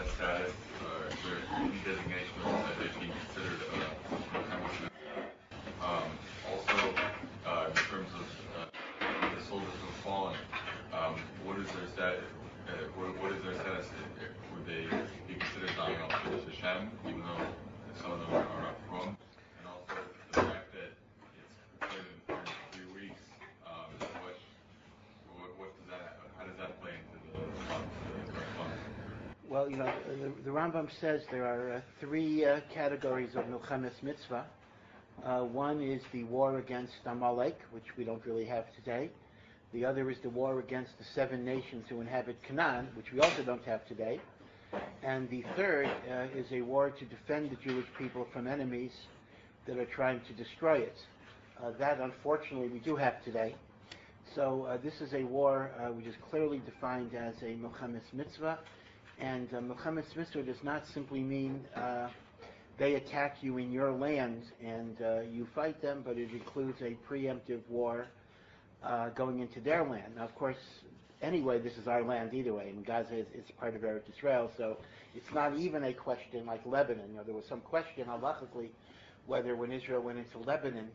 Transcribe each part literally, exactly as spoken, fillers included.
a status or is there any designation that is being considered uh, kind of, um, also uh, in terms of uh, the soldiers who have fallen, um, what is their status? Uh, what, what is their status? Would they be considered dying off to Hashem, even though some of them are, are not from? And also the fact that it's played in three weeks. Um, what, what, what does that? How does that play into the month, the current month? Well, you know, the, the Rambam says there are uh, three uh, categories of Milchemes Mitzvah. Uh, one is the war against Amalek, which we don't really have today. The other is the war against the seven nations who inhabit Canaan, which we also don't have today. And the third uh, is a war to defend the Jewish people from enemies that are trying to destroy it. Uh, that, unfortunately, we do have today. So uh, this is a war uh, which is clearly defined as a Milchemes Mitzvah. And uh, Milchemes Mitzvah does not simply mean uh, they attack you in your land and uh, you fight them, but it includes a preemptive war uh, going into their land. Now, of course, anyway, this is our land either way. And Gaza is, is part of Eretz Israel, so it's not even a question like Lebanon. You know, there was some question halachically whether when Israel went into Lebanon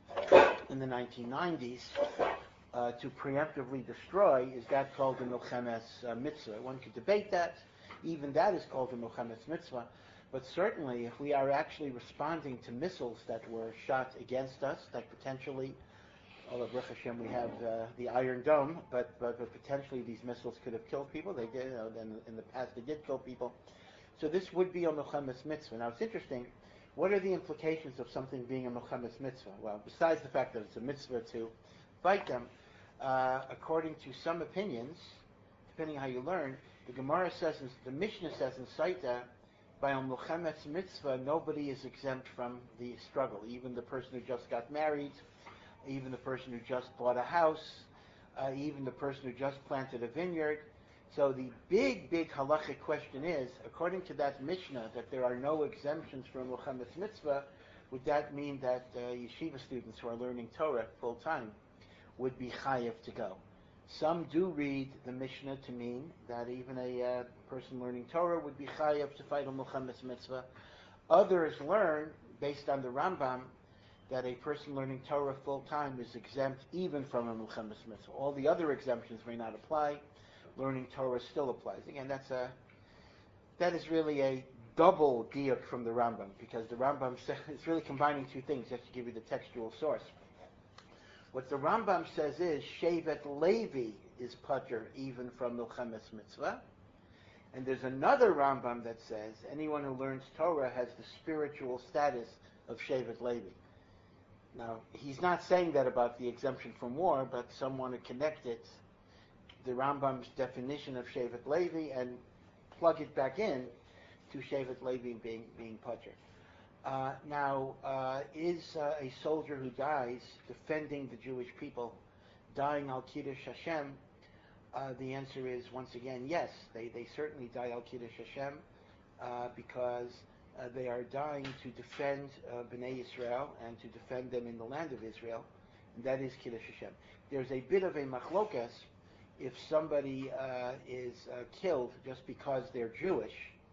in the nineteen nineties uh, to preemptively destroy, is that called a Milchemes uh, Mitzvah? One could debate that. Even that is called a Milchemes Mitzvah. But certainly, if we are actually responding to missiles that were shot against us, that potentially, although Baruch Hashem we have uh, the Iron Dome, but, but but potentially these missiles could have killed people. They did, you know, in, in the past they did kill people. So this would be a Milchemes Mitzvah. Now it's interesting, what are the implications of something being a Milchemes Mitzvah? Well, besides the fact that it's a mitzvah to fight them, uh, according to some opinions, depending on how you learn, the Gemara says, the Mishnah says in Saita, by a Milchemes Mitzvah, nobody is exempt from the struggle. Even the person who just got married, even the person who just bought a house, uh, even the person who just planted a vineyard. So the big, big halachic question is, according to that Mishnah, that there are no exemptions from Milchemes Mitzvah, would that mean that uh, yeshiva students who are learning Torah full time would be chayiv to go? Some do read the Mishnah to mean that even a uh, person learning Torah would be chayav to fight a Milchemes Mitzvah. Others learn, based on the Rambam, that a person learning Torah full-time is exempt even from a Milchemes Mitzvah. All the other exemptions may not apply. Learning Torah still applies. Again, that's a that is really a double diuk from the Rambam, because the Rambam says, it's really combining two things just to give you the textual source. What the Rambam says is, Shevet Levi is patur even from Milchemes Mitzvah. And there's another Rambam that says, anyone who learns Torah has the spiritual status of Shevet Levi. Now, he's not saying that about the exemption from war, but some want to connect it, the Rambam's definition of Shevet Levi, and plug it back in to Shevet Levi being, being patur. Uh, now, uh, is uh, a soldier who dies defending the Jewish people, dying al Kiddush Hashem? Uh, the answer is, once again, yes. They they certainly die al Kiddush Hashem uh, because uh, they are dying to defend uh, Bnei Israel and to defend them in the land of Israel. And that is Kiddush Hashem. There's a bit of a machlokas if somebody uh, is uh, killed just because they're Jewish,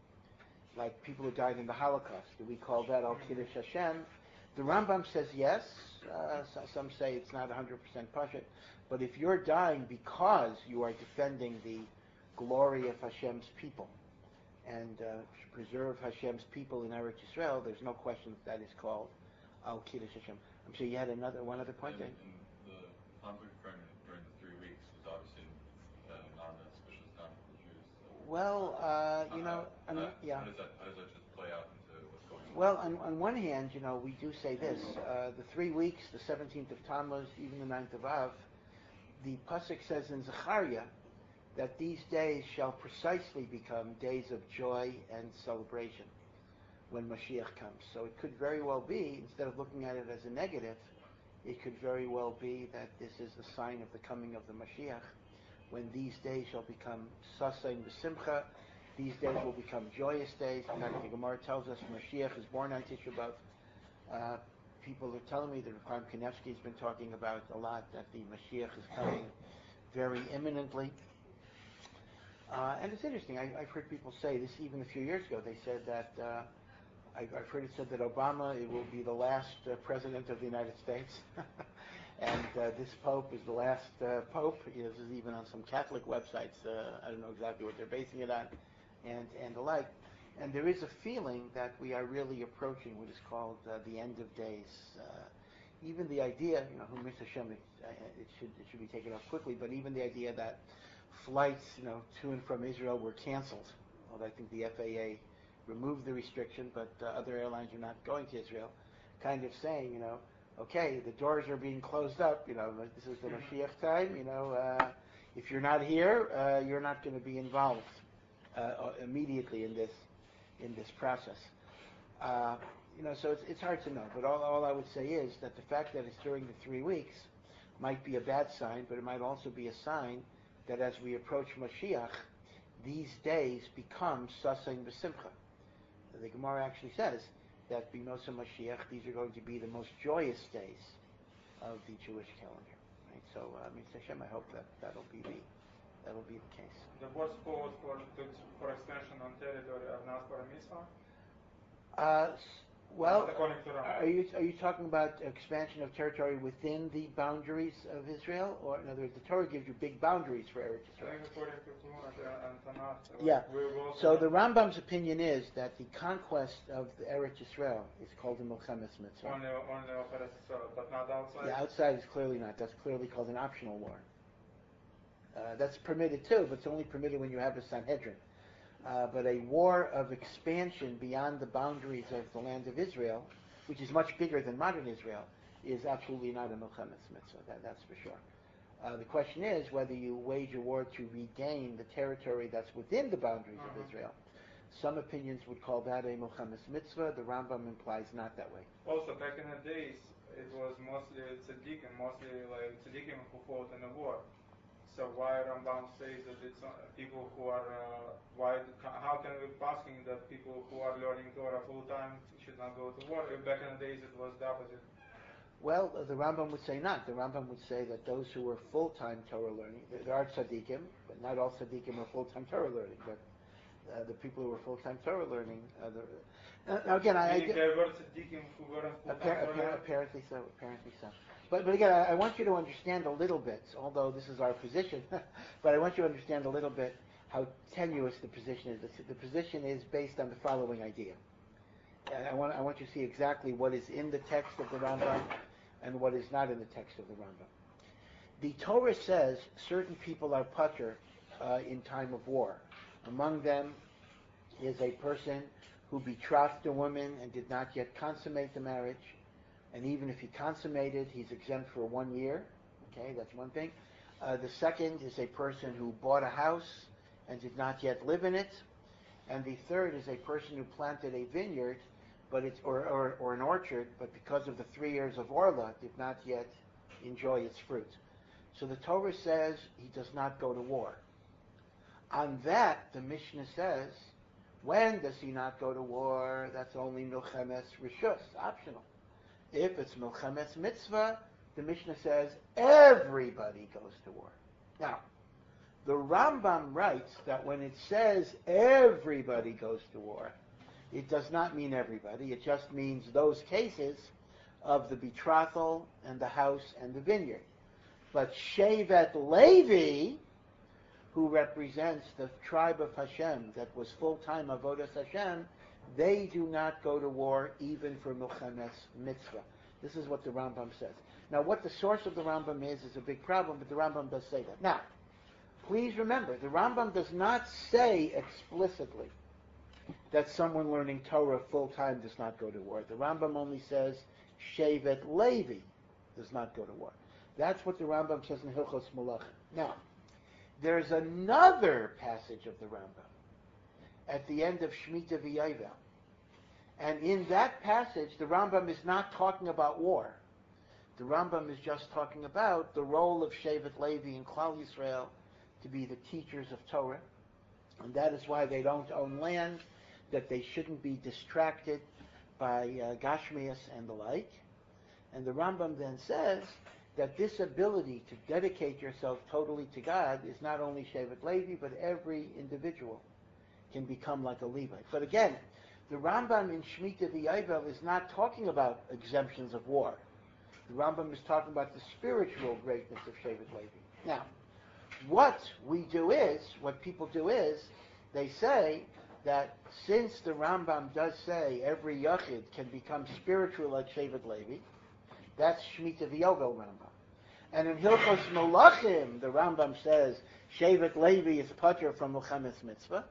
like people who died in the Holocaust. Do we call that Al Kiddush Hashem? The Rambam says yes. Uh, so, some say it's not one hundred percent pashut. But if you're dying because you are defending the glory of Hashem's people and uh, preserve Hashem's people in Eretz Yisrael, there's no question that that is called Al Kiddush Hashem. I'm sure you had another one other point and, there. and the conflict during, during the three weeks was obviously uh, not an auspicious time for the Jews. So Well, uh, you know, uh, I mean, uh, yeah. How does that how does that just play out into what's going on? Well, on, on one hand, you know, we do say this: uh, the three weeks, the seventeenth of Tammuz, even the ninth of Av. The pasuk says in Zechariah that these days shall precisely become days of joy and celebration when Mashiach comes. So it could very well be, instead of looking at it as a negative, it could very well be that this is a sign of the coming of the Mashiach, when these days shall become sasain v'simcha. These days will become joyous days. In fact, the Gemara tells us Mashiach is born on Tisha B'Av. Uh, people are telling me that Chaim Kanevsky has been talking about a lot, that the Mashiach is coming very imminently. Uh, and it's interesting. I, I've heard people say this even a few years ago. They said that uh, I, I've heard it said that Obama it will be the last uh, president of the United States, and uh, this Pope is the last uh, Pope. You know, this is even on some Catholic websites. Uh, I don't know exactly what they're basing it on, and and the like. And there is a feeling that we are really approaching what is called uh, the end of days. Uh, even the idea, you know, who Mister Hashem, it, it should it should be taken off quickly. But even the idea that flights, you know, to and from Israel were canceled. Although I think the F A A removed the restriction, but uh, other airlines are not going to Israel. Kind of saying, you know, okay, the doors are being closed up. You know, this is the Mashiach time. You know, uh, if you're not here, uh, you're not going to be involved uh, immediately in this in this process. Uh, you know, so it's, it's hard to know. But all, all I would say is that the fact that it's during the three weeks might be a bad sign, but it might also be a sign that as we approach Mashiach, these days become Sasein B'Simcha. The Gemara actually says that B'Nosa Mashiach, these are going to be the most joyous days of the Jewish calendar. Right? So, uh, Mister Hashem, I hope that that'll be the that'll be the case. The word code for for extension on territory are not for a mitzvah? Uh, well, Not according to Rambam. are you are you talking about expansion of territory within the boundaries of Israel, or in other words, the Torah gives you big boundaries for Eretz I Israel? think according to Talmud and Tanakh. Yeah. we will So also the Rambam's opinion is that the conquest of the Eretz Israel is called the Milchemes Mitzvah. only only of Eretz Yisrael, but not outside. The outside is clearly not. That's clearly called an optional war. Uh, that's permitted too, but it's only permitted when you have a Sanhedrin. Uh, but a war of expansion beyond the boundaries of the land of Israel, which is much bigger than modern Israel, is absolutely not a Milchemes Mitzvah. That, that's for sure. Uh, the question is whether you wage a war to regain the territory that's within the boundaries Uh-huh. of Israel. Some opinions would call that a Milchemes Mitzvah. The Rambam implies not that way. Also, back in the days, it was mostly tzaddikim, mostly like tzaddikim who fought in the war. So why Rambam says that it's uh, people who are, uh, why, how can we be asking that people who are learning Torah full time should not go to war? If back in the days it was the opposite. Well, uh, the Rambam would say not. The Rambam would say that those who were full-time Torah learning, there, there are tzaddikim, but not all tzaddikim are full-time Torah learning, but uh, the people who were full-time Torah learning, uh, the, uh, now again, I... I Meaning there were tzaddikim who weren't full time Appar- Torah appar- learners? apparently so, apparently so. But, but again, I, I want you to understand a little bit, although this is our position, but I want you to understand a little bit how tenuous the position is. The, the position is based on the following idea. And I want, I want you to see exactly what is in the text of the Rambam and what is not in the text of the Rambam. The Torah says certain people are patur uh, in time of war. Among them is a person who betrothed a woman and did not yet consummate the marriage. And even if he consummated, he's exempt for one year. Okay, that's one thing. Uh, the second is a person who bought a house and did not yet live in it. And the third is a person who planted a vineyard, but it's or, or, or an orchard, but because of the three years of Orla, did not yet enjoy its fruit. So the Torah says he does not go to war. On that, the Mishnah says, when does he not go to war? That's only Milchemes Rishus, optional. If it's Milchemes Mitzvah, the Mishnah says everybody goes to war. Now, the Rambam writes that when it says everybody goes to war, it does not mean everybody. It just means those cases of the betrothal and the house and the vineyard. But Shevet Levi, who represents the tribe of Hashem that was full-time Avodas Hashem, they do not go to war even for Milchemes Mitzvah. This is what the Rambam says. Now, what the source of the Rambam is is a big problem, but the Rambam does say that. Now, please remember, the Rambam does not say explicitly that someone learning Torah full-time does not go to war. The Rambam only says Shevet Levi does not go to war. That's what the Rambam says in Hilchos Malachim. Now, there's another passage of the Rambam at the end of Shemitah V'Yovel. And in that passage, the Rambam is not talking about war. The Rambam is just talking about the role of Shevet Levi and Klal Yisrael to be the teachers of Torah. And that is why they don't own land, that they shouldn't be distracted by uh, Gashmias and the like. And the Rambam then says that this ability to dedicate yourself totally to God is not only Shevet Levi, but every individual can become like a Levite. But again, the Rambam in Shemitah V'Yovel is not talking about exemptions of war. The Rambam is talking about the spiritual greatness of Shevet Levi. Now, what we do is, what people do is, they say that since the Rambam does say every Yachid can become spiritual like Shevet Levi, that's Shemitah V'Yovel Rambam. And in Hilchos Melachim, the Rambam says Shevet Levi is patur from Milchemes Mitzvah.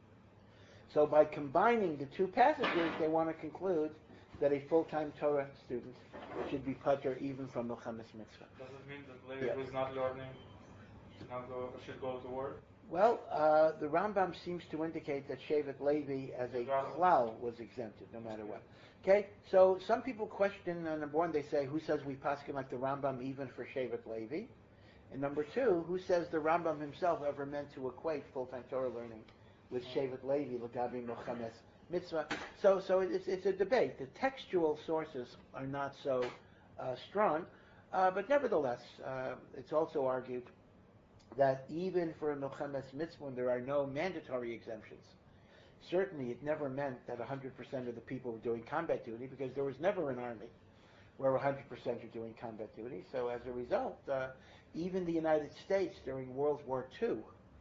So by combining the two passages, they want to conclude that a full-time Torah student should be patur even from Milchemes Mitzvah. Does it mean that Levi Yeah. who is not learning should not go, should go to war? Well, uh, the Rambam seems to indicate that Shevet Levi as a klal was exempted, no matter what. Okay, so some people question, uh, number one, they say, who says we paskin like the Rambam even for Shevet Levi? And number two, who says the Rambam himself ever meant to equate full-time Torah learning with Shevet Levi, l'gabi Milchemes Mitzvah? So, so it's, it's a debate. The textual sources are not so uh, strong, uh, but nevertheless, uh, it's also argued that even for Milchemes Mitzvah, when there are no mandatory exemptions, certainly it never meant that one hundred percent of the people were doing combat duty, because there was never an army where one hundred percent are doing combat duty. So as a result, uh, even the United States during World War Two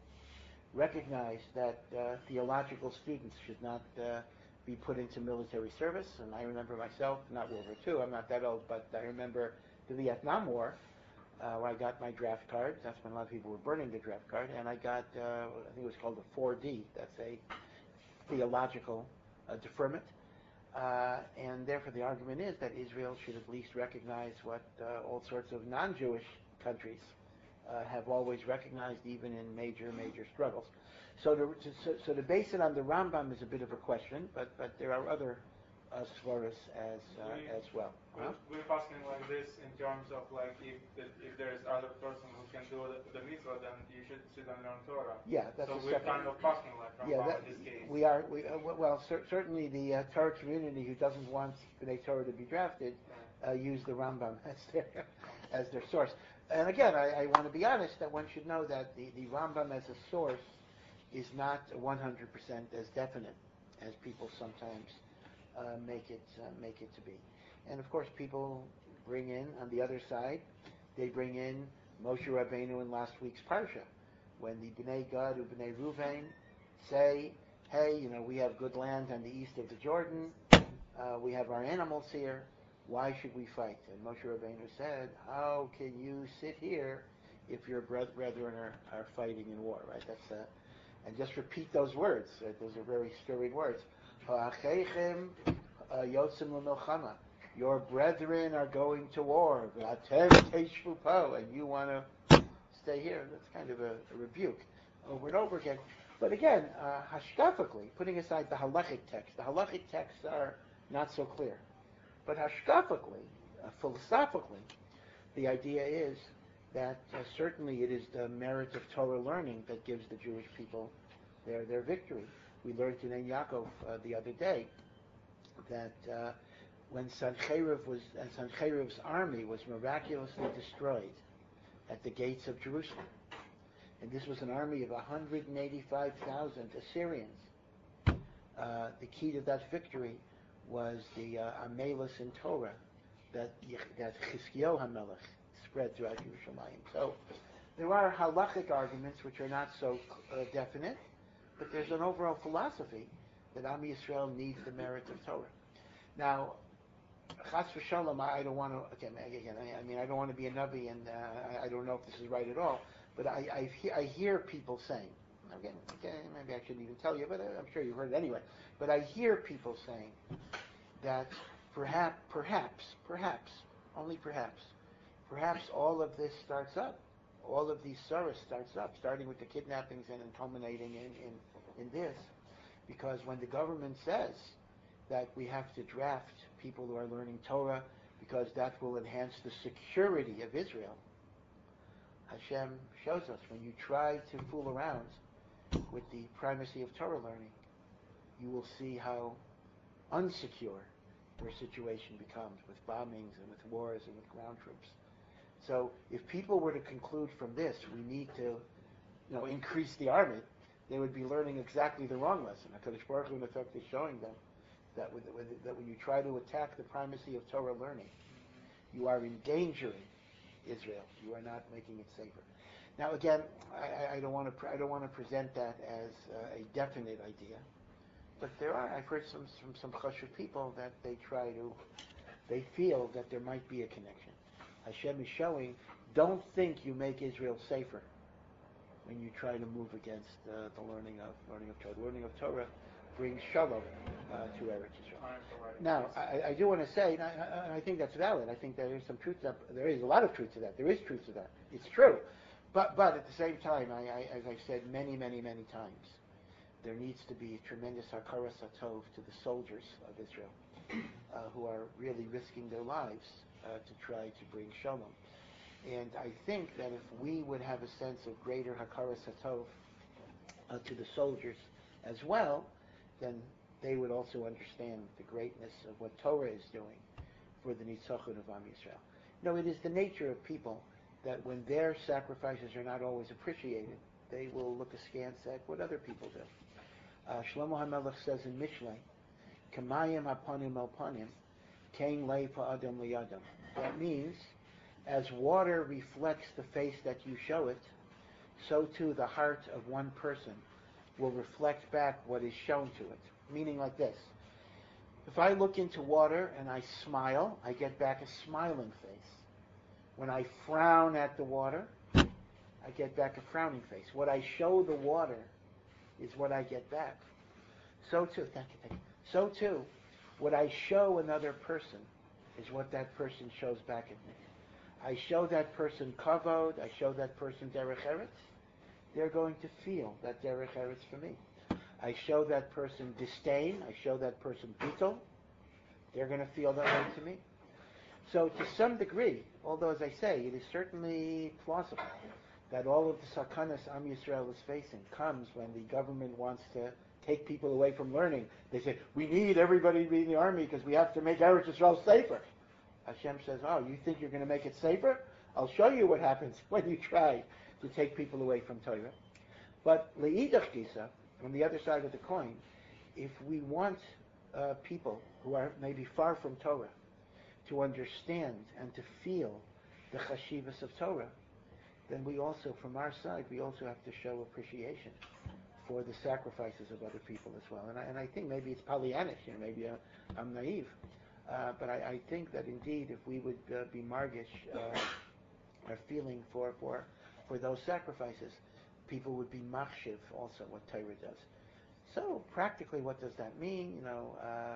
recognized that uh, theological students should not uh, be put into military service. And I remember myself, not World War Two, I'm not that old, but I remember the Vietnam War, uh, where I got my draft card. That's when a lot of people were burning the draft card. And I got, uh, I think it was called a four D. That's a theological uh, deferment. Uh, and therefore the argument is that Israel should at least recognize what uh, all sorts of non-Jewish countries uh, have always recognized, even in major, major struggles. So to, so, so to base it on the Rambam is a bit of a question, but, but there are other uh, svaras as uh, We- as well. Huh? We're, we're asking like this in terms of like if the, if there is other person who can do the, the mitzvah, then you should sit and learn Torah. Yeah, that's so a we're separate. kind of asking like Rambam Yeah, that, in this case. we are. We, uh, well, cer- certainly the uh, Torah community who doesn't want B'nai Torah to be drafted uh, use the Rambam as their as their source. And again, I, I want to be honest that one should know that the, the Rambam as a source is not one hundred percent as definite as people sometimes uh, make it uh, make it to be. And of course, people bring in on the other side, they bring in Moshe Rabbeinu in last week's parsha, when the Bnei Gad and Bnei Ruvain say, hey, you know, we have good land on the east of the Jordan, uh, we have our animals here, why should we fight? And Moshe Rabbeinu said, how can you sit here if your bre- brethren are, are fighting in war, right? That's uh, and just repeat those words, right? Those are very stirring words. Ha'acheichem yotzim l'milchama. Your brethren are going to war, v'atem teishvu po, and you want to stay here. That's kind of a, a rebuke over and over again. But again, uh, hashkafically, putting aside the halachic text, the halachic texts are not so clear. But hashkafically, uh, philosophically, the idea is that uh, certainly it is the merit of Torah learning that gives the Jewish people their their victory. We learned in Ein Yaakov uh, the other day that uh, when Sancheriv was and Sancheriv's army was miraculously destroyed at the gates of Jerusalem, and this was an army of one hundred eighty-five thousand Assyrians. Uh, the key to that victory was the uh, Amelus in Torah that that Chizkiyahu HaMelech spread throughout Yerushalayim. So there are halachic arguments which are not so uh, definite, but there's an overall philosophy that Am Yisrael needs the merit of Torah. Now, Chas v'shalom, I don't want to. Okay, again, I, I mean, I don't want to be a navi, and uh, I, I don't know if this is right at all. But I, I, he, I hear people saying, again, okay, maybe I shouldn't even tell you, but I'm sure you've heard it anyway. But I hear people saying that perhaps, perhaps, perhaps, only perhaps, perhaps all of this starts up. All of these sorrows starts up, starting with the kidnappings and culminating in, in, in this, because when the government says that we have to draft people who are learning Torah because that will enhance the security of Israel, Hashem shows us when you try to fool around with the primacy of Torah learning, you will see how unsecure your situation becomes with bombings and with wars and with ground troops. So if people were to conclude from this, we need to, you know, increase the army, they would be learning exactly the wrong lesson. HaKadosh Baruch Hu, in effect, is showing them that, with, with, that when you try to attack the primacy of Torah learning, you are endangering Israel. You are not making it safer. Now, again, I, I don't want to pre- I don't want to present that as uh, a definite idea, but there are. I've heard some from some chashuv people that they try to, they feel that there might be a connection. Hashem is showing, don't think you make Israel safer when you try to move against uh, the learning of learning of Torah. Learning of Torah brings shalom uh, to Eretz Yisrael. Now, I, I do want to say, and I, I think that's valid. I think there is some truth to that. There is a lot of truth to that. There is truth to that. It's true. But but at the same time, I, I, as I've said many, many, many times, there needs to be a tremendous hakaras hatov to the soldiers of Israel, uh, who are really risking their lives uh, to try to bring shalom. And I think that if we would have a sense of greater hakaras hatov uh, to the soldiers as well, then they would also understand the greatness of what Torah is doing for the nitzachon of Am Yisrael. No, it is the nature of people that when their sacrifices are not always appreciated, they will look askance at what other people do. Uh, Shlomo HaMelech says in Mishlei, Kamayim hapanim el panim, kein lei pa'adam liyadam. That means, as water reflects the face that you show it, so too the heart of one person will reflect back what is shown to it. Meaning like this. If I look into water and I smile, I get back a smiling face. When I frown at the water, I get back a frowning face. What I show the water is what I get back. So too, thank you, thank you. So too, what I show another person is what that person shows back at me. I show that person kavod, I show that person derech eretz, they're going to feel that derech eretz for me. I show that person disdain, I show that person bittul, they're going to feel that way to me. So to some degree, although as I say, it is certainly plausible that all of the sakanas Am Yisrael is facing comes when the government wants to take people away from learning. They say, we need everybody to be in the army because we have to make Eretz Yisrael safer. Hashem says, oh, you think you're going to make it safer? I'll show you what happens when you try to take people away from Torah. But le'idach gisa, on the other side of the coin, if we want uh, people who are maybe far from Torah to understand and to feel the chashivas of Torah, then we also, from our side, we also have to show appreciation for the sacrifices of other people as well. And I, and I think maybe it's Pollyannish, you know, maybe uh, I'm naive, uh, but I, I think that indeed if we would uh, be margish, uh, our feeling for, for, for those sacrifices, people would be machshiv also what Torah does. So practically what does that mean? You know,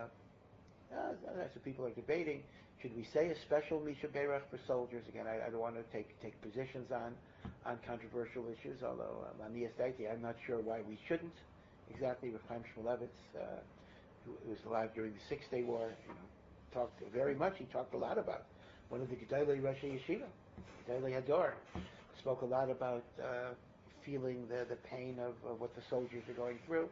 uh, uh, that's what people are debating. Should we say a special Misha Berach for soldiers? Again, I, I don't want to take take positions on on controversial issues, although um, on the Estaiti, I'm not sure why we shouldn't. Exactly, with Chaim Shmulevitz, uh, who, who was alive during the Six Day War, you know, talked very much. He talked a lot about one of the Gedolei Rosh Yeshiva, Gedolei Hador, spoke a lot about uh, feeling the the pain of, of what the soldiers are going through.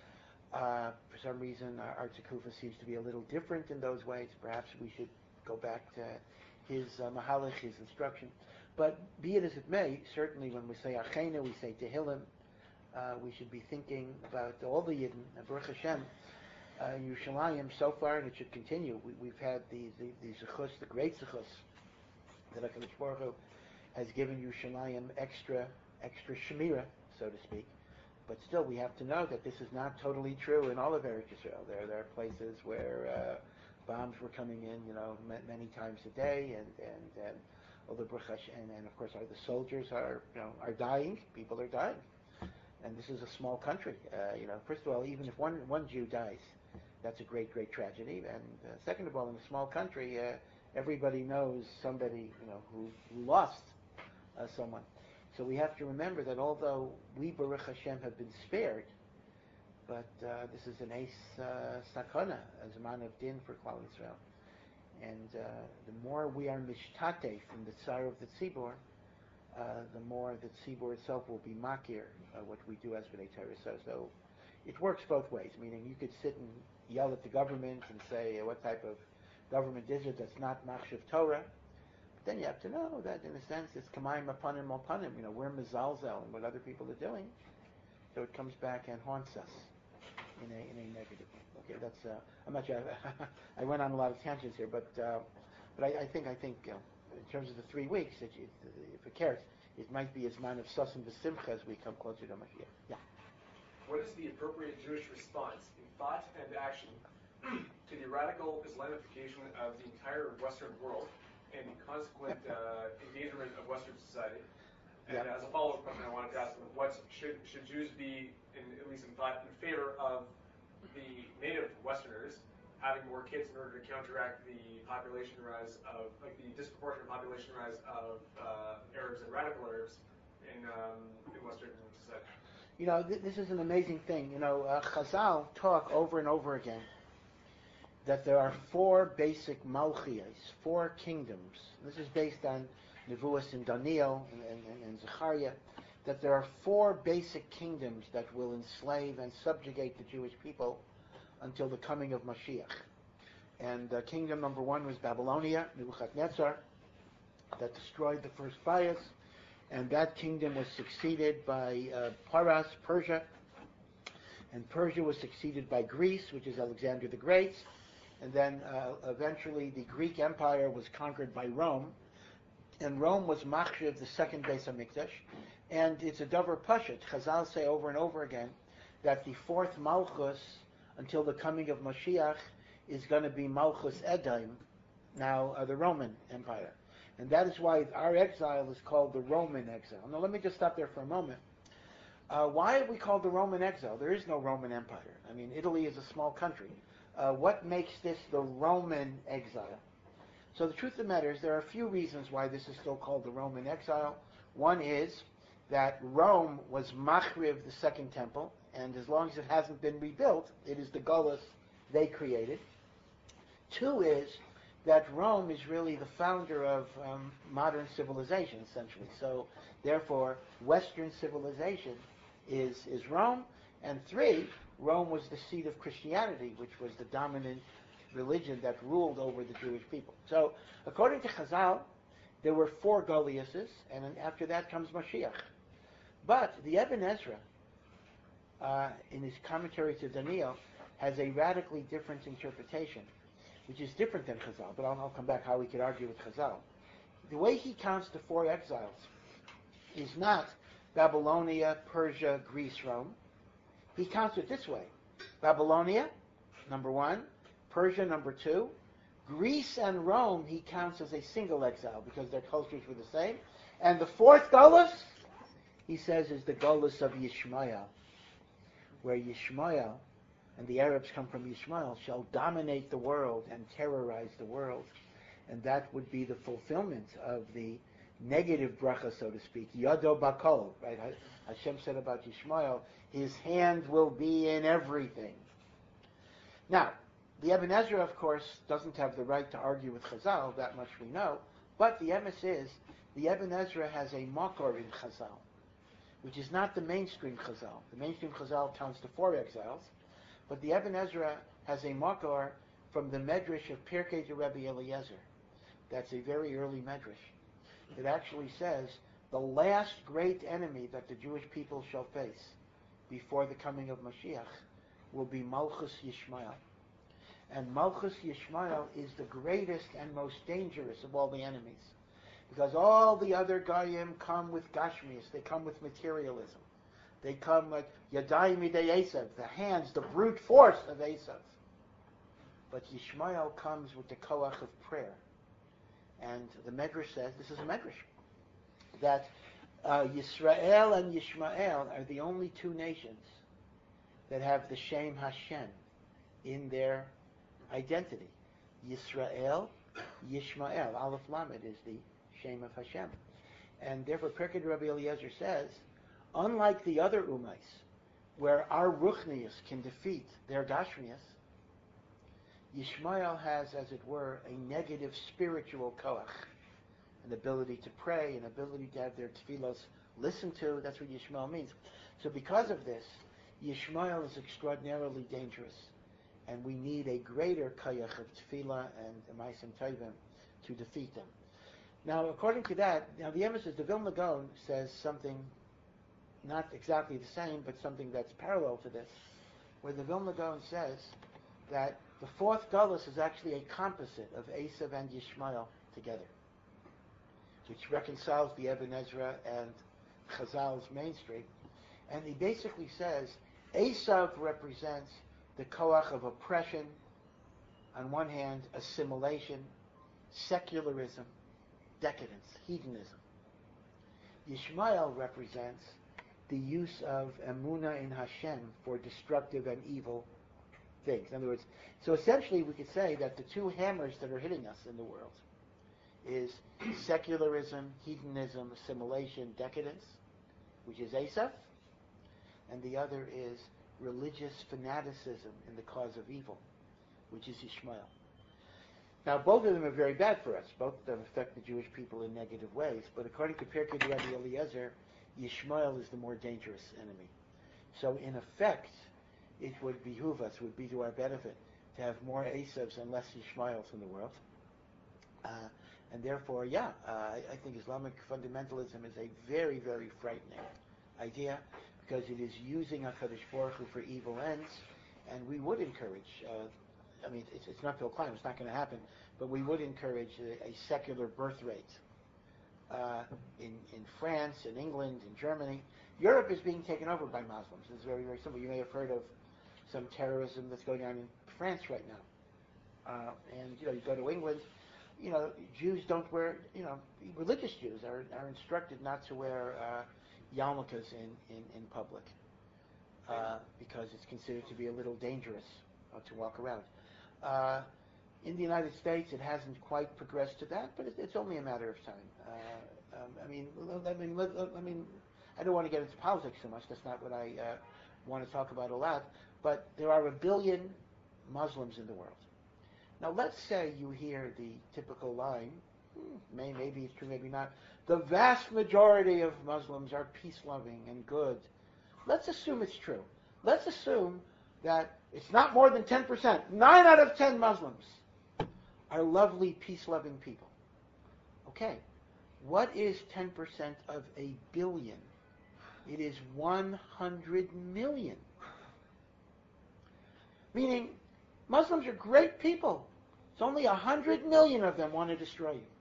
Uh, for some reason, our, our Tzikufa seems to be a little different in those ways. Perhaps we should go back to his uh, mahalach, his instruction. But be it as it may, certainly when we say Achena, we say Tehillim, uh, we should be thinking about all the Yidden. Baruch Hashem, uh, in Yerushalayim so far, and it should continue. We, we've had the the, the zechus, the great zechus, that HaKadosh Baruch Hu has given Yerushalayim extra, extra shemira, so to speak. But still, we have to know that this is not totally true in all of Eretz Yisrael. There, there are places where uh, bombs were coming in, you know, many times a day, and and and all the and, and of course, our, the soldiers are, you know, are dying. People are dying, and this is a small country. Uh, you know, first of all, even if one one Jew dies, that's a great, great tragedy. And uh, second of all, in a small country, uh, everybody knows somebody, you know, who, who lost uh, someone. So we have to remember that although we, Baruch Hashem, have been spared, but uh, this is an ace uh, sakana, as a man of din for Klal Yisrael. And uh, the more we are mishtate from the tsar of the tzibur, uh, the more the tzibur itself will be makir, uh, what we do as B'nai Torah. So, so it works both ways, meaning you could sit and yell at the government and say, uh, what type of government is it that's not machshav Torah? then you have to know that, in a sense, it's kamayim apanim alpanim. You know, we're mezalzel in what other people are doing, so it comes back and haunts us in a in a negative way. Okay, that's. Uh, I'm not sure. I went on a lot of tangents here, but uh, but I, I think I think uh, in terms of the three weeks, it, it, if it cares, it might be as man of sasim v'simcha as we come closer to Mashiach. Yeah. What is the appropriate Jewish response in thought and action to the radical Islamification of the entire Western world and the consequent uh, endangerment of Western society? And Yeah. as a follow-up question, I wanted to ask, what should should Jews be, in, at least in thought, in favor of the native Westerners having more kids in order to counteract the population rise of, like the disproportionate population rise of uh, Arabs and radical Arabs in um, in Western society? You know, th- this is an amazing thing. You know, uh, Chazal talk over and over again that there are four basic malchiyos, four kingdoms. This is based on Nevuas in Daniel and, and, and, and Zechariah, that there are four basic kingdoms that will enslave and subjugate the Jewish people until the coming of Mashiach. And uh, kingdom number one was Babylonia, Nebuchadnezzar, that destroyed the first bias. And that kingdom was succeeded by uh, Paras, Persia, and Persia was succeeded by Greece, which is Alexander the Great, and then uh, eventually the Greek Empire was conquered by Rome, and Rome was Machshiv, the second Beis HaMikdash, and it's a Dover Pashut. Chazal say over and over again that the fourth Malchus, until the coming of Mashiach, is going to be Malchus Edom, now uh, the Roman Empire. And that is why our exile is called the Roman exile. Now, let me just stop there for a moment. Uh, why are we called the Roman exile? There is no Roman Empire. I mean, Italy is a small country. Uh, what makes this the Roman exile? So the truth of the matter is there are a few reasons why this is still called the Roman exile. One is that Rome was Machriv, the second temple, and as long as it hasn't been rebuilt, it is the Gullus they created. Two is that Rome is really the founder of um, modern civilization, essentially. So, therefore, Western civilization is, is Rome. And three, Rome was the seat of Christianity, which was the dominant religion that ruled over the Jewish people. So, according to Chazal, there were four Goliases, and then after that comes Mashiach. But the Ibn Ezra, uh, in his commentary to Daniel, has a radically different interpretation, which is different than Chazal, but I'll, I'll come back how we could argue with Chazal. The way he counts the four exiles is not Babylonia, Persia, Greece, Rome. He counts it this way. Babylonia, number one. Persia, number two. Greece and Rome he counts as a single exile because their cultures were the same. And the fourth Gullus, he says, is the Gullus of Yishmael, where Yishmael, and the Arabs come from Yishmael, shall dominate the world and terrorize the world. And that would be the fulfillment of the negative bracha, so to speak, Yado Bakol, right? Hashem said about Yishmael, his hand will be in everything. Now, the Ibn Ezra, of course, doesn't have the right to argue with Chazal, that much we know, but the emes is, the Ibn Ezra has a makor in Chazal, which is not the mainstream Chazal. The mainstream Chazal counts the four exiles, but the Ibn Ezra has a makor from the Medrash of Pirkei de Rebbe Eliezer. That's a very early Medrash. It actually says the last great enemy that the Jewish people shall face before the coming of Mashiach will be Malchus Yishmael. And Malchus Yishmael is the greatest and most dangerous of all the enemies. Because all the other Goyim come with Gashmias, they come with materialism. They come like Yadayim Midei Esav, the hands, the brute force of Esav. But Yishmael comes with the koach of prayer. And the Medrash says, this is a Medrash, that uh, Yisrael and Yishmael are the only two nations that have the Shem Hashem in their identity. Yisrael, Yishmael, Aleph Lamed is the Shem of Hashem. And therefore, Pirkei Rabbi Eliezer says, unlike the other Ummais, where our Ruchnius can defeat their Gashmias, Yishmael has, as it were, a negative spiritual koach, an ability to pray, an ability to have their tefillos listened to. That's what Yishmael means. So because of this, Yishmael is extraordinarily dangerous, and we need a greater koach of tefillah and ma'asim tovim to defeat them. Now, according to that, now the emphasis, the Vilna Gaon says something not exactly the same, but something that's parallel to this, where the Vilna Gaon says that the fourth Gullus is actually a composite of Esav and Yishmael together, which reconciles the Eben Ezra and Chazal's mainstream. And he basically says Esav represents the koach of oppression, on one hand, assimilation, secularism, decadence, hedonism. Yishmael represents the use of emunah in Hashem for destructive and evil things. In other words, so essentially we could say that the two hammers that are hitting us in the world is secularism, hedonism, assimilation, decadence, which is Esav, and the other is religious fanaticism in the cause of evil, which is Yishmael. Now, both of them are very bad for us. Both of them affect the Jewish people in negative ways. But according to Pirkei Rabbi Eliezer, Yishmael is the more dangerous enemy. So, in effect, it would behoove us, would be to our benefit, to have more Esavs and less Yishmaels in the world. Uh, and therefore, yeah, uh, I, I think Islamic fundamentalism is a very, very frightening idea, because it is using HaKadosh Baruch Hu for evil ends, and we would encourage, uh, I mean, it's, it's not Bill Klein, it's not going to happen, but we would encourage a, a secular birth rate uh, in, in France, in England, in Germany. Europe is being taken over by Muslims. It's very, very simple. You may have heard of some terrorism that's going on in France right now. Uh, and, you know, you go to England, you know, Jews don't wear, you know, religious Jews are, are instructed not to wear uh, yarmulkes in, in, in public uh, because it's considered to be a little dangerous uh, to walk around. Uh, in the United States, it hasn't quite progressed to that, but it, it's only a matter of time. Uh, um, I mean, I mean, I mean, I don't want to get into politics so much. That's not what I uh, want to talk about a lot. But there are a billion Muslims in the world. Now, let's say you hear the typical line, may, maybe it's true, maybe not, the vast majority of Muslims are peace-loving and good. Let's assume it's true. Let's assume that it's not more than ten percent. Nine out of ten Muslims are lovely, peace-loving people. Okay, what is ten percent of a billion? It is one hundred million. Meaning, Muslims are great people. It's only one hundred million of them want to destroy you.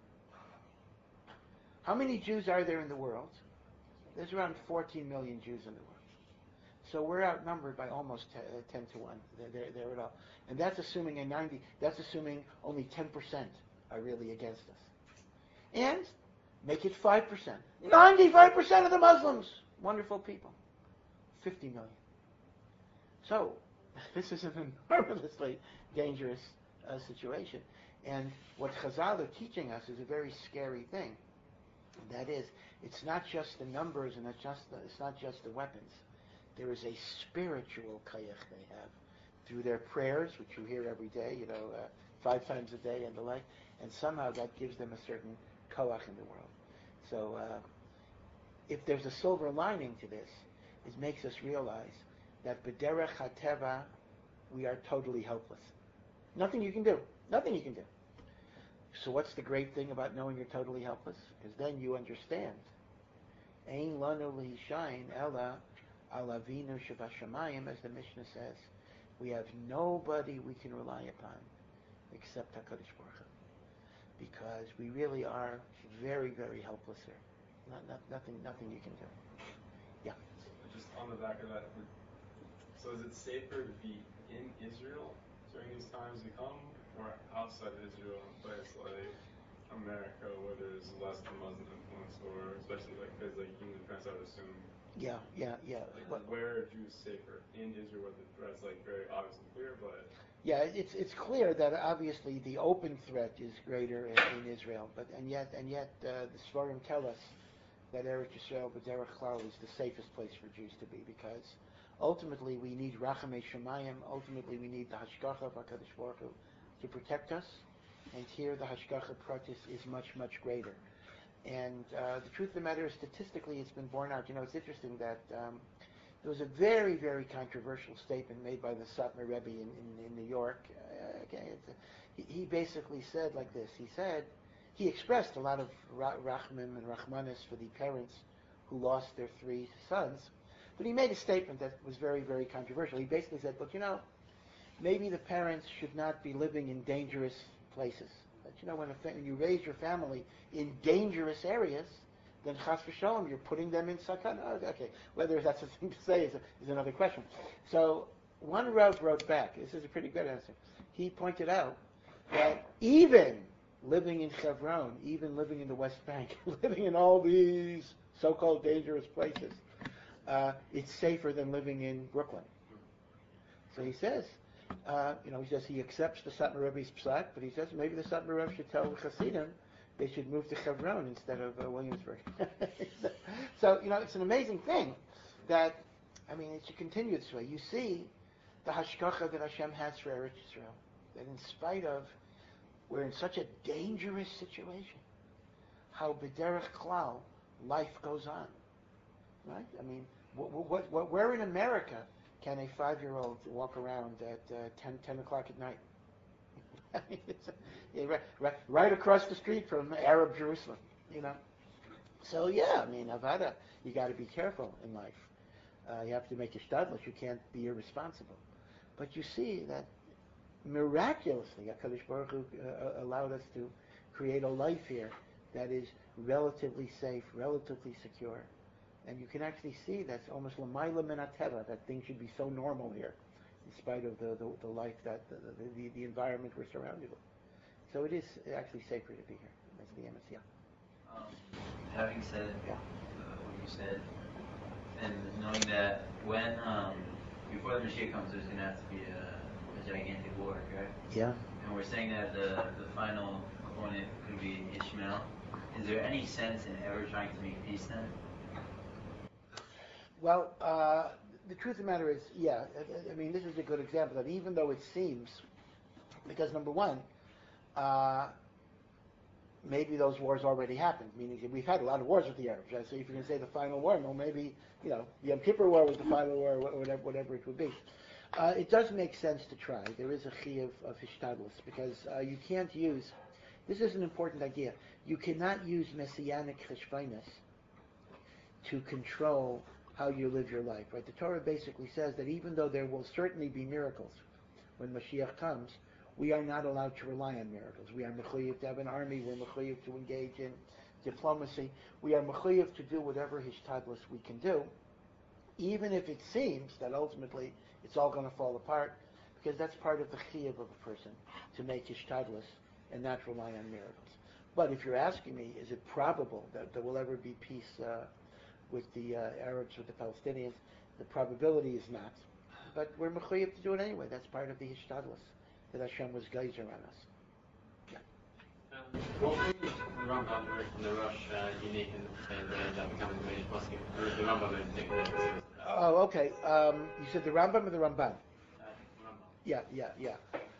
How many Jews are there in the world? There's around fourteen million Jews in the world. So we're outnumbered by almost ten to one. They're, they're, they're at all. And that's assuming a ninety, that's assuming only ten percent are really against us. And make it five percent. ninety-five percent of the Muslims, wonderful people. fifty million. So, this is an enormously dangerous uh, situation. And what Chazal are teaching us is a very scary thing. That is, it's not just the numbers and it's, just the, it's not just the weapons. There is a spiritual kayach they have through their prayers, which you hear every day, you know, uh, five times a day and the like, and somehow that gives them a certain koach in the world. So uh, if there's a silver lining to this, it makes us realize that b'derech hateva, we are totally helpless. Nothing you can do. Nothing you can do. So what's the great thing about knowing you're totally helpless? Because then you understand. Ein lanu l'hishayin ela al avinu shebashamayim, as the Mishnah says. We have nobody we can rely upon except HaKadosh Baruch Hu. Because we really are very, very helpless here. Not, not, nothing, nothing you can do. Yeah. Just on the back of that, so is it safer to be in Israel during these times to come, or outside Israel in a place like America where there's less Muslim influence, or especially like places like human France, I would assume? Yeah, yeah, yeah. Like Well, where are Jews safer? In Israel where the threat's like very obvious and clear, but yeah, it's it's clear that obviously the open threat is greater in, in Israel, but and yet and yet uh, the Svarim tell us that Eretz Yisrael b'derech klal is the safest place for Jews to be, because ultimately we need Rachamei Shemayim. Ultimately we need the Hashgacha of HaKadosh Baruch Hu to protect us, and here the Hashgacha Pratis is much much greater. And uh, the truth of the matter is, statistically, it's been borne out. You know, it's interesting that um, there was a very, very controversial statement made by the Satmar Rebbe in, in, in New York. Uh, okay, it's a, he, he basically said like this. He said, he expressed a lot of ra- rachmim and rachmanis for the parents who lost their three sons, but he made a statement that was very, very controversial. He basically said, look, you know, maybe the parents should not be living in dangerous places. But you know, when, a fa- when you raise your family in dangerous areas, then chas v'sholom, you're putting them in sakana. Okay, whether that's a thing to say is, a, is another question. So one Rav wrote back, this is a pretty good answer. He pointed out that even living in Hebron, even living in the West Bank, living in all these so-called dangerous places, uh, it's safer than living in Brooklyn. So he says, uh, you know, he says he accepts the Satmar Rebbe's psak, but he says maybe the Satmar Rebbe should tell the Hasidim they should move to Hebron instead of uh, Williamsburg. So, you know, it's an amazing thing that, I mean, it should continue this way. You see the hashkacha that Hashem has for Eretz Yisrael, that in spite of we're in such a dangerous situation, how b'derech klal life goes on, right? I mean, what, what, what, where in America can a five-year-old walk around at uh, ten, ten o'clock at night? I mean, it's a, yeah, right, right, right across the street from Arab Jerusalem, you know. So yeah, I mean, Avada, you got to be careful in life. Uh, you have to make your shtadlus. You can't be irresponsible. But you see that miraculously, HaKadosh Baruch Hu uh, allowed us to create a life here that is relatively safe, relatively secure. And you can actually see that's almost l'mayla min hateva, that things should be so normal here, in spite of the, the, the life that, the, the, the environment we're surrounded with. So it is actually sacred to be here. That's the M S, yeah. Um, having said Yeah. uh, what you said, and knowing that when, um, before the Mashiach comes, there's going to have to be a, a gigantic war, correct? Yeah. And we're saying that the, the final opponent could be Ishmael. Is there any sense in ever trying to make peace then? Well, uh, the truth of the matter is, yeah, I, I mean, this is a good example that even though it seems, because number one, uh, maybe those wars already happened, meaning that we've had a lot of wars with the Arabs, right? So if you're going to say the final war, well, maybe, you know, the Yom Kippur War was the final war, or whatever, whatever it would be. Uh, it does make sense to try. There is a chi of, of hishtadlus, because uh, you can't use, this is an important idea, you cannot use messianic cheshbainis to control how you live your life, right? The Torah basically says that even though there will certainly be miracles when Mashiach comes, we are not allowed to rely on miracles. We are mechuyev to have an army. We're mechuyev to engage in diplomacy. We are mechuyev to do whatever hishtadlus we can do, even if it seems that ultimately it's all going to fall apart, because that's part of the chiyuv of a person, to make hishtadlus and not rely on miracles. But if you're asking me, is it probable that there will ever be peace uh, with the uh, Arabs, with the Palestinians? The probability is not. But we're mechuyev to do it anyway. That's part of the hishtadlus that Hashem was geyser on us. Yeah. Um, what was the Rambam from the Rosh uh, unique in the way that becoming the British Muslim? Or the Rambam in particular? Oh, okay. Um, you said the Rambam or the Ramban? Uh, Rambam. Yeah, yeah, yeah.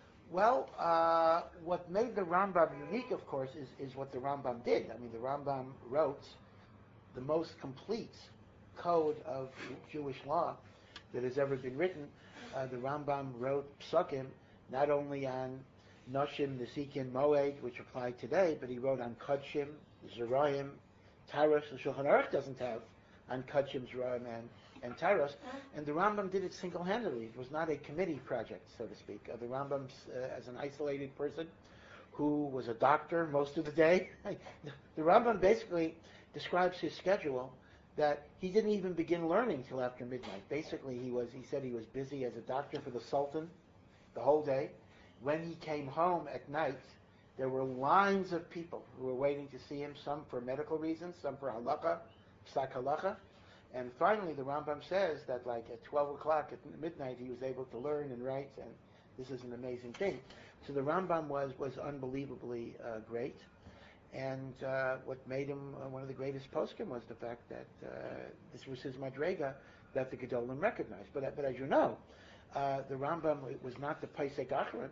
Well, uh, what made the Rambam unique, of course, is, is what the Rambam did. I mean, the Rambam wrote the most complete code of Jewish law that has ever been written. Uh, the Rambam wrote psukim not only on Noshim, Nesikin, Moed, which apply today, but he wrote on Kodshim, Zerayim, Taros. The Shulchan Aruch doesn't have on Kodshim, Zerayim, and, and Taros. And the Rambam did it single-handedly. It was not a committee project, so to speak. Uh, the Rambam, uh, as an isolated person who was a doctor most of the day, the Rambam basically describes his schedule that he didn't even begin learning till after midnight. Basically, he was he said he was busy as a doctor for the Sultan the whole day. When he came home at night, there were lines of people who were waiting to see him, some for medical reasons, some for halacha, psak halacha. And finally, the Rambam says that like at twelve o'clock at midnight, he was able to learn and write, and this is an amazing thing. So the Rambam was, was unbelievably uh, great. And uh, what made him uh, one of the greatest poskim was the fact that uh, this was his madrega that the Gedolim recognized. But, but as you know, uh, the Rambam was not the Paisek Achron.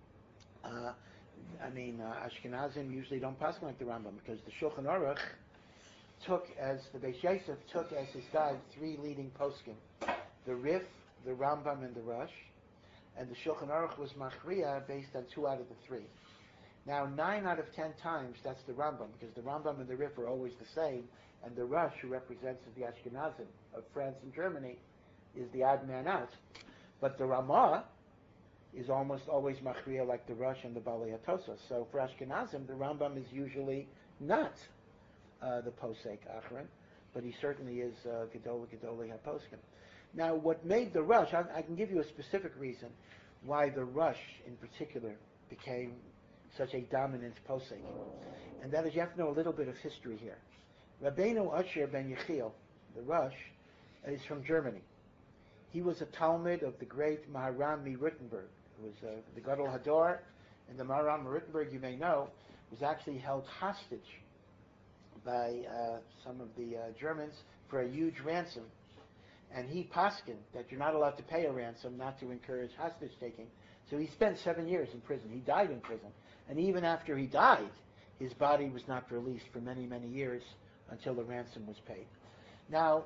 Uh, I mean, uh, Ashkenazim usually don't pass like the Rambam, because the Shulchan Aruch took as, the Beis Yosef took as his guide three leading poskim: the Rif, the Rambam, and the Rosh. And the Shulchan Aruch was Machriya based on two out of the three. Now, nine out of ten times, that's the Rambam, because the Rambam and the Rif are always the same, and the Rosh, who represents the Ashkenazim of France and Germany, is the odd man out. But the Ramah is almost always Machriya like the Rosh and the Balei HaTosos. So for Ashkenazim, the Rambam is usually not uh, the Posek Achron, but he certainly is uh, Gedolei Gedolei HaPoskim. Now, what made the Rosh, I, I can give you a specific reason why the Rosh in particular became such a dominant posek, and that is you have to know a little bit of history here. Rabbeinu Asher ben Yechiel, the Rosh, is from Germany. He was a Talmud of the great Maharam Rittenberg, who was uh, the Gadol Hador, and the Maharam Rittenberg, you may know, was actually held hostage by uh, some of the uh, Germans for a huge ransom. And he paskined that you're not allowed to pay a ransom, not to encourage hostage taking. So he spent seven years in prison. He died in prison. And even after he died, his body was not released for many, many years until the ransom was paid. Now,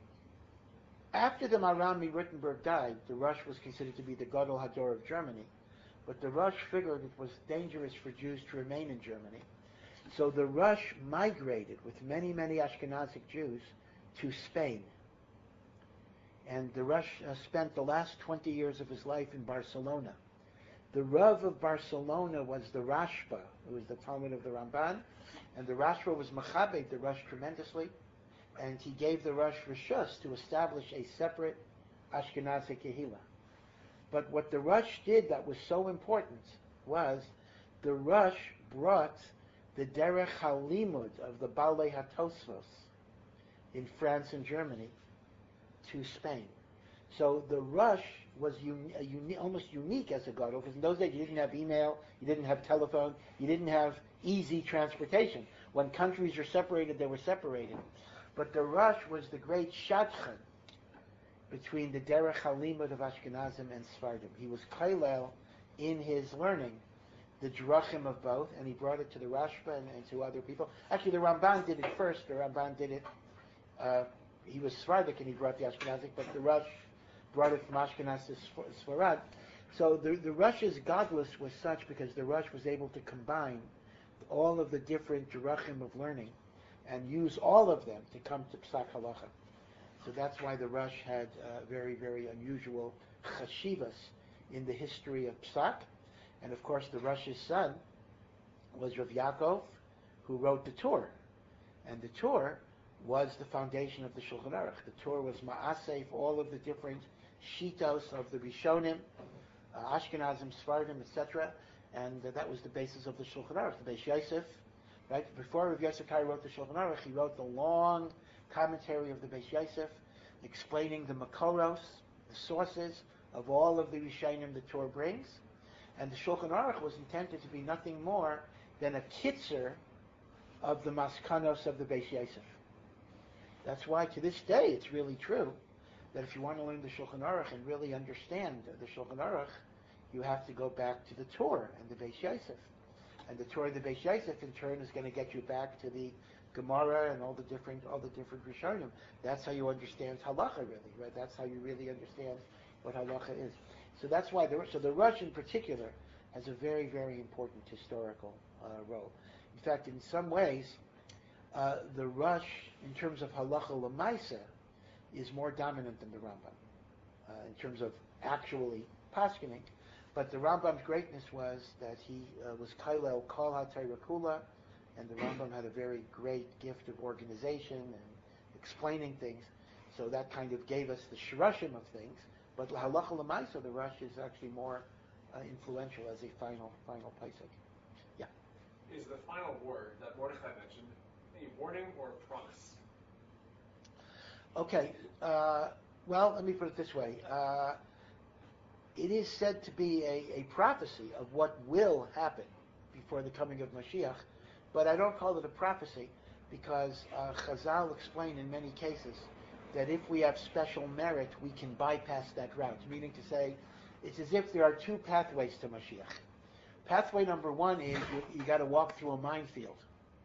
after the Maharam Rittenberg died, the Rosh was considered to be the Gadol Hador of Germany. But the Rosh figured it was dangerous for Jews to remain in Germany. So the Rosh migrated with many, many Ashkenazic Jews to Spain. And the Rosh uh, spent the last twenty years of his life in Barcelona. The Rav of Barcelona was the Rashba, who was the Talmud of the Ramban, and the Rashba was Machabed the Rosh tremendously, and he gave the Rosh Rishus to establish a separate Ashkenazi Kehillah. But what the Rosh did that was so important was the Rosh brought the Derech HaLimud of the Balei HaTosfos in France and Germany to Spain. So the Rosh was uni- uni- almost unique as a gadol, because in those days you didn't have email, you didn't have telephone, you didn't have easy transportation. When countries are separated, they were separated. But the Rosh was the great shadchan between the Derech HaLimud of Ashkenazim and Sfardim. He was kailel in his learning the drachim of both, and he brought it to the Rashba and, and to other people. Actually, the Ramban did it first. The Ramban did it. Uh, he was Sephardic and he brought the Ashkenazic, but the Rosh brought it from Ashkenaz to Sfarad. So the, the Rosh's godless was such because the Rosh was able to combine all of the different drachim of learning and use all of them to come to Psak Halacha. So that's why the Rosh had uh, very, very unusual chashivas in the history of Psak. And of course, the Rosh's son was Rav Yaakov, who wrote the Torah. And the Torah was the foundation of the Shulchan Aruch. The Torah was ma'aseh for all of the different shitos of the Rishonim, uh, Ashkenazim, Sfardim, et cetera. And uh, that was the basis of the Shulchan Aruch. The Beis Yosef, right? Before Rav Yosef Kari wrote the Shulchan Aruch, he wrote the long commentary of the Beis Yosef, explaining the makoros, the sources of all of the Rishonim the Torah brings. And the Shulchan Aruch was intended to be nothing more than a kitzer of the maskanos of the Beis Yosef. That's why to this day it's really true that if you want to learn the Shulchan Aruch and really understand the Shulchan Aruch, you have to go back to the Torah and the Beis Yosef. And the Torah and the Beis Yosef in turn is going to get you back to the Gemara and all the different all the different Rishonim. That's how you understand halacha really, right? That's how you really understand what halacha is. So that's why the so the Rosh in particular has a very, very important historical uh, role. In fact, in some ways, uh, the Rosh, in terms of halacha l'maisa, is more dominant than the Rambam uh, in terms of actually paskening. But the Rambam's greatness was that he uh, was kailel kol ha'Torah kula, and the Rambam had a very great gift of organization and explaining things. So that kind of gave us the shirashim of things. But halacha l'maisa, the Rosh is actually more uh, influential as a final final pasuk. Yeah. Is the final word that Mordechai mentioned a warning or a promise? Okay. Uh, well, let me put it this way. Uh, it is said to be a, a prophecy of what will happen before the coming of Mashiach, but I don't call it a prophecy because uh, Chazal explain in many cases that if we have special merit, we can bypass that route. Meaning to say, it's as if there are two pathways to Mashiach. Pathway number one is you, you got to walk through a minefield.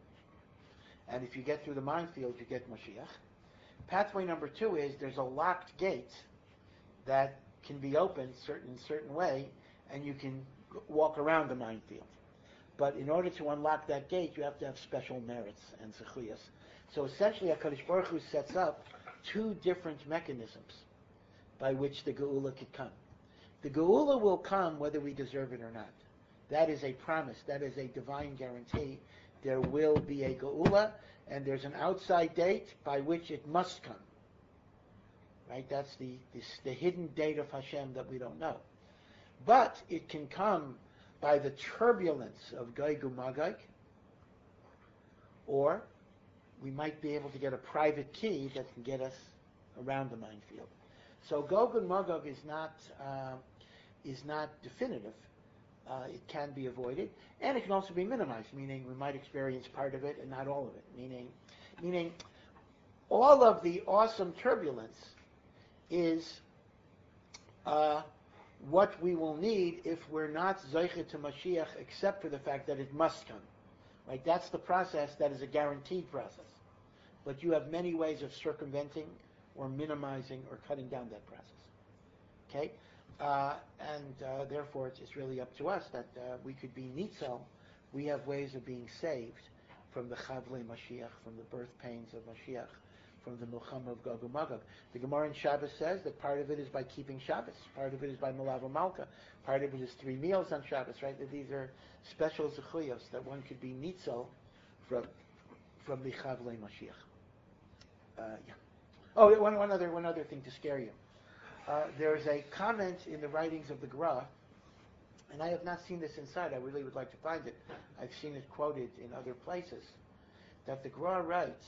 And if you get through the minefield, you get Mashiach. Pathway number two is there's a locked gate that can be opened certain certain way, and you can walk around the minefield. But in order to unlock that gate, you have to have special merits and zechuyas. So essentially, HaKadosh Baruch Hu sets up two different mechanisms by which the Geula could come. The Geula will come whether we deserve it or not. That is a promise. That is a divine guarantee. There will be a Geula, and there's an outside date by which it must come. Right? That's the, the, the hidden date of Hashem that we don't know. But it can come by the turbulence of Gog and Magog, or we might be able to get a private key that can get us around the minefield. So Gog and Magog is not uh, is not definitive. Uh, it can be avoided, and it can also be minimized, meaning we might experience part of it and not all of it. Meaning, meaning all of the awesome turbulence is uh, what we will need if we're not Zeiche to Mashiach, except for the fact that it must come. Right? That's the process that is a guaranteed process. But you have many ways of circumventing or minimizing or cutting down that process. Okay? Uh, and uh, therefore, it's, it's really up to us that uh, we could be Nitzel. We have ways of being saved from the Chavlei Mashiach, from the birth pains of Mashiach, from the Milchama of Gog and Magog. The Gemara in Shabbos says that part of it is by keeping Shabbos, part of it is by Malava Malka, part of it is three meals on Shabbos, right? That these are special zechuyos that one could be Nitzel from from the Chavlei Mashiach. Uh, yeah. Oh, one, one other one other thing to scare you. Uh, there is a comment in the writings of the Gra, and I have not seen this inside. I really would like to find it. I've seen it quoted in other places, that the Gra writes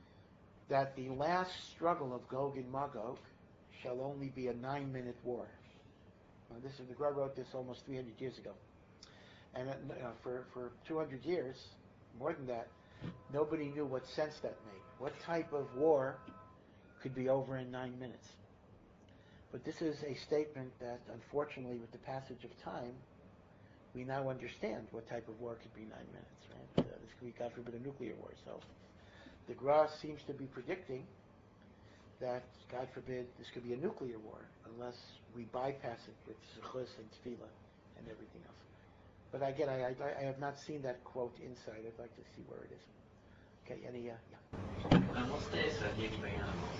that the last struggle of Gog and Magog shall only be a nine-minute war. Now, this is the Gra wrote this almost three hundred years ago, and uh, for for two hundred years, more than that, nobody knew what sense that made. What type of war could be over in nine minutes? But this is a statement that, unfortunately, with the passage of time, we now understand what type of war could be nine minutes. Right? Uh, this could be, God forbid, a nuclear war. So the Gra seems to be predicting that, God forbid, this could be a nuclear war unless we bypass it with zechus and tefillah and everything else. But again, I, I, I have not seen that quote inside. I'd like to see where it is. Okay, any, uh, yeah. And what's the issue of neutering animals?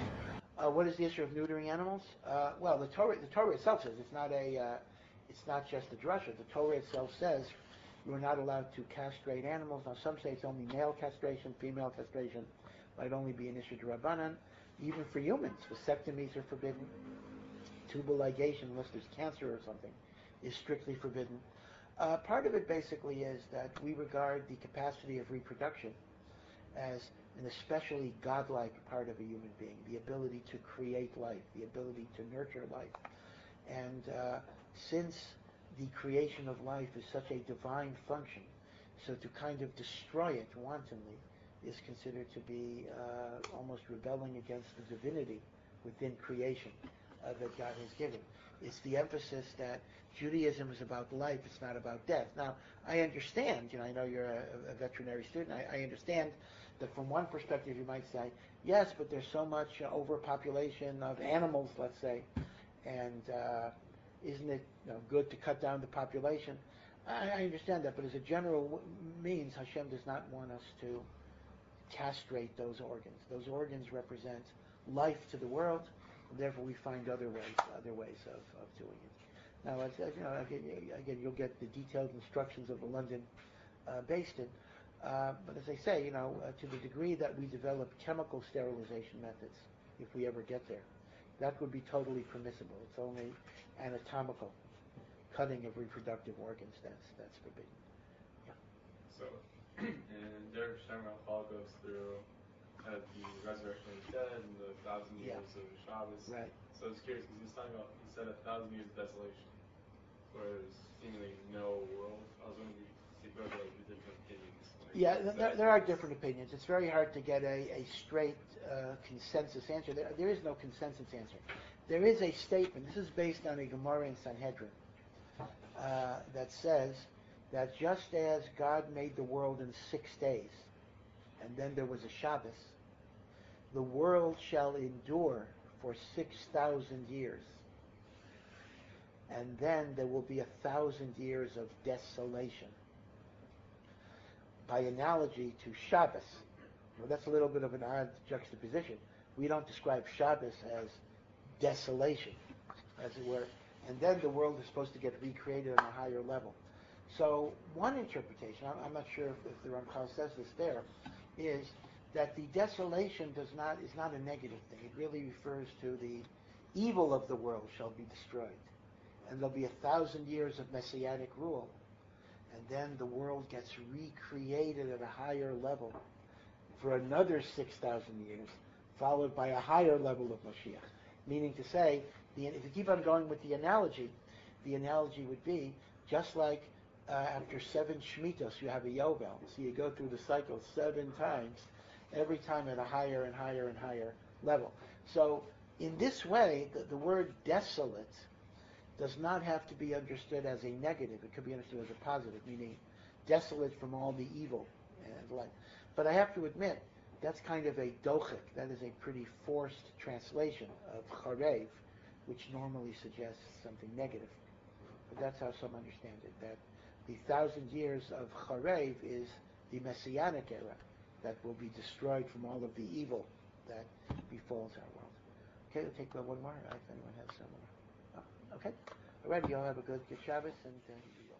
Uh, what is the issue of neutering animals? Uh, well, the Torah, the Torah itself says it's not a, uh, it's not just a drasha. The Torah itself says you are not allowed to castrate animals. Now, some say it's only male castration, female castration might only be an issue to Rabbanan. Even for humans, vasectomies are forbidden. Tubal ligation, unless there's cancer or something, is strictly forbidden. Uh, part of it basically is that we regard the capacity of reproduction as an especially godlike part of a human being, the ability to create life, the ability to nurture life. And uh, since the creation of life is such a divine function, so to kind of destroy it wantonly is considered to be uh, almost rebelling against the divinity within creation uh, that God has given. It's the emphasis that Judaism is about life, it's not about death. Now, I understand, you know, I know you're a, a veterinary student, I, I understand that from one perspective you might say, yes, but there's so much uh, overpopulation of animals, let's say, and uh, isn't it you know, good to cut down the population? I, I understand that, but as a general w- means, Hashem does not want us to castrate those organs. Those organs represent life to the world, and therefore we find other ways, other ways of, of doing it. Now, as, as, you know, again, again, you'll get the detailed instructions of the London uh, Basin. Uh, but as I say, you know, uh, to the degree that we develop chemical sterilization methods, if we ever get there, that would be totally permissible. It's only anatomical cutting of reproductive organs that's that's forbidden. Yeah. So, and Derek Shamrock Paul goes through uh, the resurrection of the dead and the thousand years Yeah. of Shabbos. Right. So I was curious because he was talking about, he said a thousand years of desolation, where there's seemingly no world. I was wondering if you could go over the different opinions. Like, Yeah, is there, that- there are different opinions. It's very hard to get a, a straight uh, consensus answer. There, there is no consensus answer. There is a statement, this is based on a Gemara in Sanhedrin, uh, that says that just as God made the world in six days, and then there was a Shabbos, the world shall endure for six thousand years. And then there will be a thousand years of desolation. by analogy to Shabbos. Well, that's a little bit of an odd juxtaposition. We don't describe Shabbos as desolation, as it were, and then the world is supposed to get recreated on a higher level. So one interpretation, I'm, I'm not sure if, if the Ramchal says this there, is that the desolation does not is not a negative thing. It really refers to the evil of the world shall be destroyed, and there'll be a thousand years of messianic rule, and then the world gets recreated at a higher level for another six thousand years, followed by a higher level of Mashiach. Meaning to say, the, if you keep on going with the analogy, the analogy would be just like uh, after seven Shemitos you have a Yovel. So you go through the cycle seven times, every time at a higher and higher and higher level. So in this way, the, the word desolate does not have to be understood as a negative. It could be understood as a positive, meaning desolate from all the evil and life. But I have to admit, that's kind of a dochik. That is a pretty forced translation of charev, which normally suggests something negative. But that's how some understand it, that the thousand years of charev is the messianic era that will be destroyed from all of the evil that befalls our world. Okay, we'll take one more, if anyone has some more. Oh, okay. All right, you all have a good, good Shabbos, and uh,